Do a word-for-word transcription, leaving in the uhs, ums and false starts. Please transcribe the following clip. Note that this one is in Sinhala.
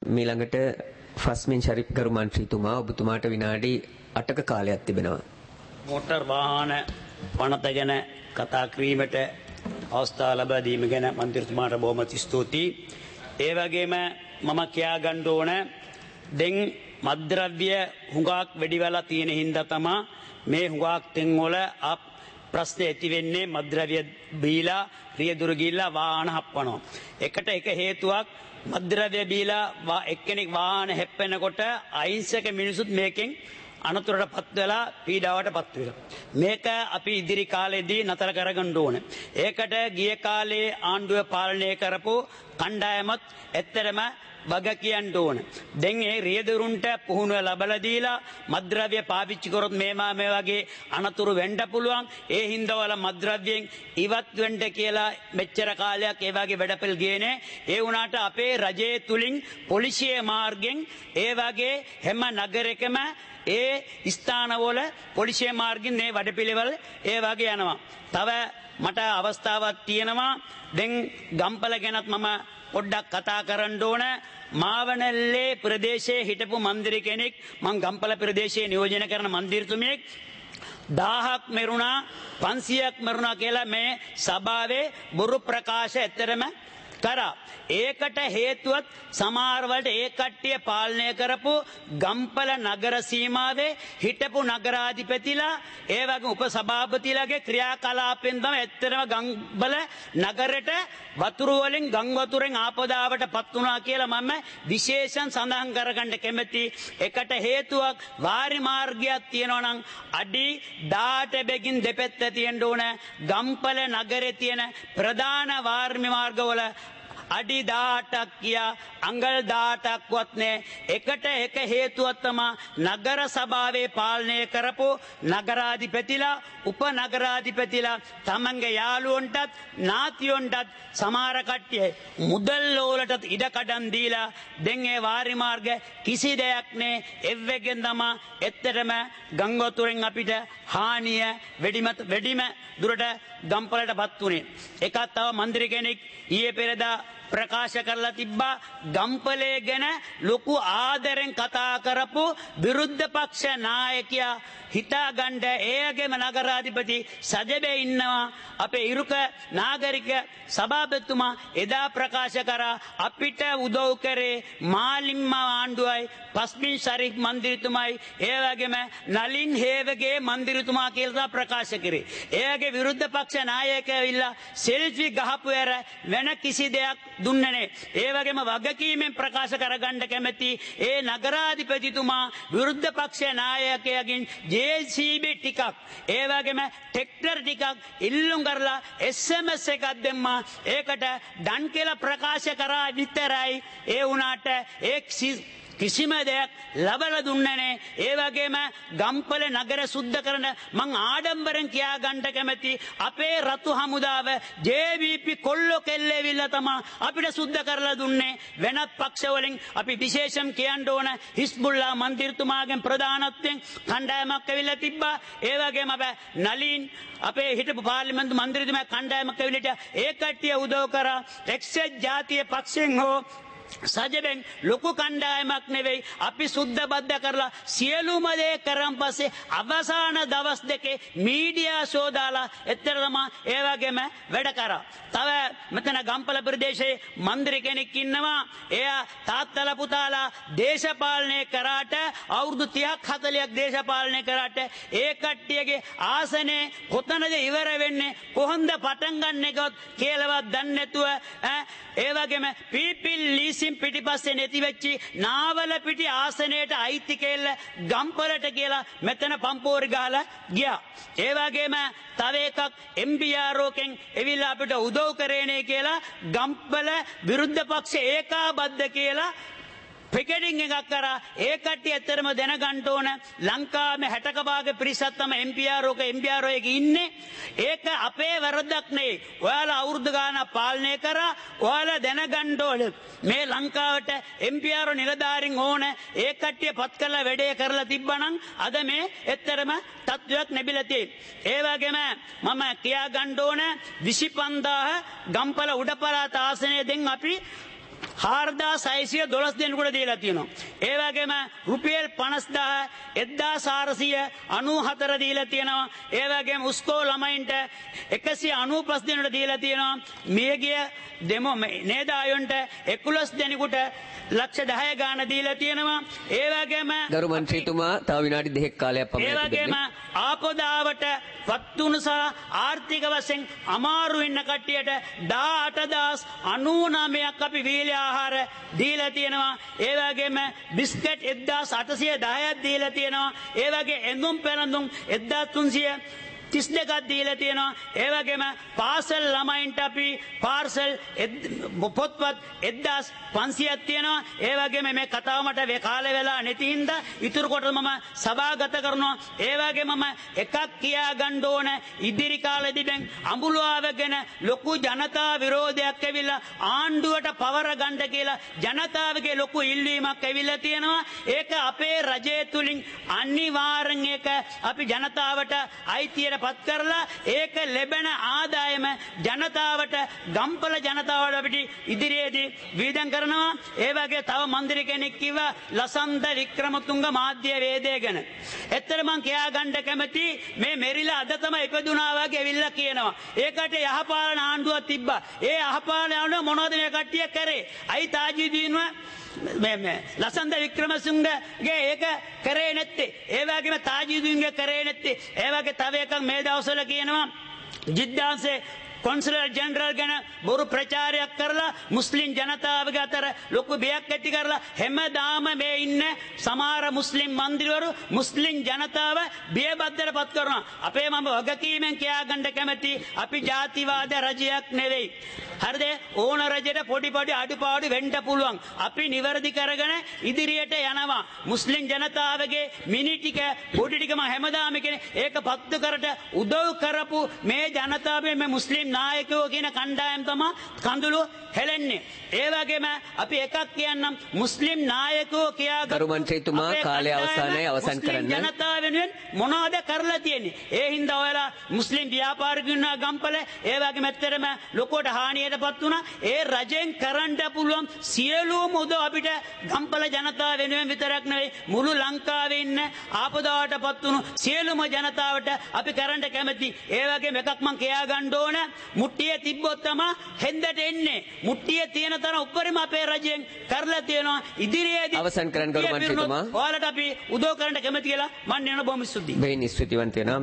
මීළඟට ෆස්මින් ශරීෆ් ගරු මන්ත්‍රීතුමා ඔබතුමාට විනාඩි අටක කාලයක් තිබෙනවා. මෝටර් වාහන පනත ගැන කතා කිරීමට අවස්ථාව ලබා දීම ගැන මන්ත්‍රීතුමාට බොහොම ස්තුතියි. ඒ වගේම මම කියා ගන්න ඕන දැන් මද්ද්‍රව්‍ය හුඟක් වැඩි වෙලා තියෙන හින්දා තමයි මේ හුඟක් තෙන් වල ප්‍රශ්න ඇති වෙන්නේ. මද්ද්‍රව්‍ය බීලා රියදුරු ගිහිල්ලා වාහන හප්පනවා. එකට එක හේතුවක් මද්ද්‍රව්‍ය බීලා එක්කෙනෙක් වාහන හැප්පෙනකොට අහිංසක මිනිසුත් මේකෙන් අනතුරටපත් වෙලා පීඩාවටපත් වෙලා. මේක අපි ඉදිරි කාලෙදී නතර කරගන්න ඕනේ. ඒකට ගිය කාලේ ආණ්ඩුව පාලනය කරපු කණ්ඩායමත් ඇත්තටම වග කියන්න ඕන. දැන් ඒ රියදුරුන්ට පුහුණුව ලබලා දීලා මද්ද්‍රව්‍ය පාවිච්චි කරොත් මේමා මේ වගේ අනතුරු වෙන්න පුළුවන්. ඒ හින්දා වල මද්ද්‍රව්‍යෙන් ඉවත් වෙන්න කියලා මෙච්චර කාලයක් ඒ වගේ වැඩපිළ ගියේ. ඒ වුණාට අපේ රජයේ තුලින් පොලිසිය මාර්ගෙන් ඒ වගේ හැම නගරයකම ඒ ස්ථානවල පොලිසිය මාර්ගෙන් මේ වැඩපිළිවෙල ඒ වගේ යනවා. තව මට අවස්ථාවක් තියෙනවා. දැන් ගම්පල ගැනත් මම පොඩ්ඩක් කතා කරන්න ඕන. මාවනල්ලේ ප්‍රදේශයේ හිටපු මන්දිර කෙනෙක් මං ගම්පල ප්‍රදේශයේ නියෝජනය කරන මන්දිරතුමියෙක් දහයක් මෙරුණා පන්සියයක් මෙරුණා කියලා මේ සභාවේ බොරු ප්‍රකාශ ඇත්තරම කරා. ඒකට හේතුවත් සමහර වලට ඒ කට්ටිය පාලනය කරපු ගම්පල නගර සීමාවේ හිටපු නගරාධිපතිලා ඒ වගේ උපසභාපතිලාගේ ක්‍රියාකලාපෙන් තමයි ඇත්තටම ගම්බල නගරෙට වතුර වලින් ගම් වතුරෙන් ආපදාවටපත් වුණා කියලා මම විශේෂයෙන් සඳහන් කරගන්න කැමැති. එකට හේතුවක් වාරි මාර්ගයක් තියෙනවා නම් අඩි දහඅට බැගින් දෙපැත්ත තියෙන්න ඕන. ගම්පල නගරේ තියෙන ප්‍රධාන වාරි මාර්ගවල අඩි දහඅටක් කියා අංගල් දහඅටක්වත් නෑ. එකට එක හේතුවක් තමයි නගර සභාවේ පාලනය කරපු නගරාධිපතිලා උප නගරාධිපතිලා තමන්ගේ යාළුවන්ටත් නාතියොන්ටත් සමහර කට්ටිය මුදල් වලටත් ඉඩ කඩන් දීලා දැන් ඒ වාරි මාර්ග කිසි දෙයක් නෑ. එවෙගෙන් තමයි ඇත්තටම ගංගොතුරෙන් අපිට හානිය වැඩිමත් වැඩිම දුරට ගම්පලටපත් උනේ. එකක් තව මන්ත්‍රී කෙනෙක් ඊයේ පෙරදා ප්‍රකාශ කරලා තිබ්බා ගම්පලේ ගැන ලොකු ආදරෙන් කතා කරපු විරුද්ධ පක්ෂ නායකයා හිතාගන්න එයගේම නගරාධිපති සජබේ ඉන්නවා. අපේ ඉරුක නාගරික සභාපතිතුමා එදා ප්‍රකාශ කරා අපිට උදව් කරේ මාලිම්ම ආණ්ඩුවයි පස්මින් ශරීෆ් මන්ත්‍රීතුමයි ඒ වගේම නලින් හේවගේ මන්ත්‍රීතුමා කියලා ප්‍රකාශ කරේ. එයාගේ විරුද්ධ පක්ෂ නායකයා ඇවිල්ලා සෙල්ෆි ගහපු ඇර වෙන කිසි දෙයක් දුන්නේ නැහැ. ඒ වගේම වගකීමෙන් ප්‍රකාශ කරගන්න කැමැති ඒ නගරාධිපතිතුමා විරුද්ධ පක්ෂ නායකයාගෙන් ජේ සී බී ටිකක් ඒ වගේම ට්‍රැක්ටර් ටිකක් ඉල්ලුම් කරලා එස් එම් එස් එකක් දෙම්මා. ඒකට ඩන් කියලා ප්‍රකාශ කරා විතරයි. ඒ වුණාට ඒ කිසිම දෙයක් ලබලා දුන්නේ නැහැ. ඒ වගේම ගම්පල නගර සුද්ධ කරන මං ආඩම්බරෙන් කියා ගන්න කැමැති අපේ රතු හමුදාව ජේ වී පී කොල්ලෝ කෙල්ලෙවිල්ලා තමයි අපිට සුද්ධ කරලා දුන්නේ. වෙනත් පක්ෂ වලින් අපි විශේෂම් කියන්න ඕන හිස්බුල්ලා මන්ත්‍රීතුමාගෙන් ප්‍රධානත්වයෙන් කණ්ඩායමක් ඇවිල්ලා තිබ්බා. ඒ වගේම අපේ නලින් අපේ හිටපු පාර්ලිමේන්තු මන්ත්‍රීතුමා කණ්ඩායමක් ඇවිල්ලා ඒ කට්ටිය උදව් කරා. එක්සත් ජාතික පක්ෂයෙන් හෝ සජබෙන් ලොකු කණ්ඩායමක් නෙවෙයි අපි සුද්ධ බද්ධ කරලා සියලුම දේ කරන් පස්සේ අවසාන දවස් දෙකේ මීඩියා ෂෝ දාලා එතරම් ඒ වගේම වැඩ කරා. තව මෙතන ගම්පල ප්‍රදේශයේ මන්ත්‍රී කෙනෙක් ඉන්නවා. එයා තාත්තලා පුතාලා දේශපාලනය කරාට අවුරුදු තිහක් හතළිහක් දේශපාලනය කරාට ඒ කට්ටියගේ ආසනේ කොතනද ඉවර වෙන්නේ කොහොමද පටන් ගන්න එකවත් කියලාවත් දන්නේ නැතුව ඒ වගේම පීපිල් ලීසින් පිටිපස්සේ නැති වෙච්චි නාවල පිටි ආසනයට අයිති කෙල්ල ගම්පලට කියලා මෙතන පම්පෝරි ගහලා ගියා. ඒ වගේම තව එකක් එම් බී ආර් ඕකෙන් එවිලා අපිට උදව් කරේනේ කියලා ගම්පල විරුද්ධ පක්ෂ ඒකාබද්ධ කියලා පිකටිං එකක් කරා. ඒ කට්ටිය ඇත්තටම දැනගන්න ඕන ලංකාවේ හැටක භාග පිරිසක් තමයි එම් පී ආර් ඕක එම් පී ආර් එකේ ඉන්නේ. ඒක අපේ වැරද්දක් නෙවෙයි. ඔයාලා අවුරුදු ගානක් පාලනය කරා. ඔයාලා දැනගන්න ඕන මේ ලංකාවට එම් පී ආර් නිලධාරීන් ඕන. ඒ කට්ටිය පත් කරලා වැඩේ කරලා තිබ්බනම් අද මේ ඇත්තටම තත්වයක් නැබිලා තියෙන්නේ. ඒ වගේම මම කියා ගන්න ඕන විසිපන්දාහ ගම්පල උඩ පළාත ආසනයේ දැන් අපි හාරදාස් හයසිය දොළොස් දෙනෙකුට දීලා තියෙනවා. ඒ වගේම රුපියල් පනස් දාහ එක්දාස් හාරසිය අනූහතර දීලා තියෙනවා. ඒ වගේම උස්කෝ ළමයින්ට එකසිය අනූපස් දෙනෙකුට දීලා තියෙනවා. මියගිය දෙමෝ නේදායොන්ට එකොළොස් දෙනෙකුට ලක්ෂ දහය ගාන දීලා තියෙනවා. ඒ වගේම ගරු මන්ත්‍රීතුමා තව විනාඩි දෙකක් කාලයක් ඒ පමණ වගේම ආපදාවට වත්තුණු සහ ආර්ථික වශයෙන් අමාරු ඉන්න කට්ටියට දාඅටදාස් අනූනවයක් අපි වීලි ආහාර දීලා තියෙනවා. ඒ වගේම බිස්කට් එක්දාස් අටසිය දහයක් දීලා තියෙනවා. ඒ වගේ ඇඳුම් පැළඳුම් එක්දාස් තුන්සිය තිස් දෙකක් දීලා තියෙනවා. ඒ වගේම පාසල් ළමයින්ට අපි පාර්සල් පොත්පත් එක්දාස් පන්සියයක් තියෙනවා. ඒ වගේම මේ කතාව මට වේ කාලේ වෙලා නැති හින්දා ඉතුරු කොට මම සභාගත කරනවා. ඒ වගේම මම එකක් කියා ගන්න ඕන ඉදිරි කාලෙදී දැන් අඹුලාවගෙන ලොකු ජනතා විරෝධයක් ඇවිල්ලා ආණ්ඩුවට පවර ගන්න කියලා ජනතාවගේ ලොකු ඉල්ලීමක් ඇවිල්ලා තියෙනවා. ඒක අපේ රජය තුලින් අනිවාර්යෙන් ඒක අපි ජනතාවට අයිතියට පත් කරලා ඒක ලැබෙන ආදායම ජනතාවට ගම්පල ජනතාවට අපිට ඉදිරියේදී වීදම් කරනවා. ඒ වගේ තව මන්ත්‍රී කෙනෙක් කිව්වා ලසන්ත වික්‍රමතුංග මාධ්‍ය වේදය ගැන. ඇත්තට මං කියා ගන්න කැමති මේ මෙරිලා අද තමයි ඉපදුනා වගේ ඇවිල්ලා කියනවා. ඒකට යහපාලන ආණ්ඩුවක් තිබ්බා. ඒ යහපාලන ආණ්ඩුව මොනවද මේ කට්ටිය කරේ? අයි තාජුදීන්ව ලසන්ත වික්‍රමසිංහගේ ඒක කරේ නැත්තේ. ඒ වගේම තාජුදීන්ගේ කරේ නැත්තේ. ඒ වගේ තව එකක් මේ දවස්වල කියනවා ජිද්දාන්සේ කොන්සලර් ජෙනරල් ගැන බොරු ප්‍රචාරයක් කරලා මුස්ලිම් ජනතාවගේ අතර ලොකු බයක් ඇති කරලා හැමදාම මේ ඉන්න සමහර මුස්ලිම් මන්ත්‍රීවරු මුස්ලිම් ජනතාව බියබද්දට පත් කරනවා. අපේ මම වගකීමෙන් කියා ගන්න කැමති අපි ජාතිවාද රජයක් නෙවෙයි. හරිද? ඕන රජයට පොඩි පොඩි අඩුපාඩු වෙන්න පුළුවන්. අපි නිවැරදි කරගෙන ඉදිරියට යනවා. මුස්ලිම් ජනතාවගේ මිනි ටික පොඩි ටික මම හැමදාම කියන්නේ ඒක පත්තු කරට උදව් කරපු මේ ජනතාවේ මේ මුස්ලිම් නායකයෝ කියන කණ්ඩායම් තමයි කඳුළු හෙලන්නේ. ඒ වගේම අපි එකක් කියන්නම් මුස්ලිම් නායකයෝ කියා ගරු මන්ත්‍රීතුමා කාලය අවසానයි අවසන් කරන්න. ජනතාව වෙනුවෙන් මොනවද කරලා තියෙන්නේ? ඒ හින්දා ඔයාලා මුස්ලිම් ව්‍යාපාරිකයන් ගම්පල ඒ වගේම ඇත්තටම ලොකෝට හානියටපත් වුණා. ඒ රජෙන් කරන්න පුළුවන් සියලුම උදව් අපිට ගම්පල ජනතාව වෙනුවෙන් විතරක් නෙවෙයි මුළු ලංකාවේ ඉන්න ආපදාවටපත් වුණු සියලුම ජනතාවට අපි කරන්න කැමති. ඒ වගේම එකක් මම කියා ගන්න ඕන මුට්ටිය තිබ්බොත් තමයි හෙන්දට එන්නේ. මුට්ටිය තියෙන තරම් උඩරිම අපේ රජයෙන් කරලා තියෙනවා. ඉදිරියේදී අවසන් කරන්න ගරු මන්ත්‍රීතුමා. ඔයාලට අපි උදව් කරන්න කැමති කියලා මම නේන බොහොම ස්තුතියි. බෙහෙවින් ස්තුතිවන්ත වෙනවා.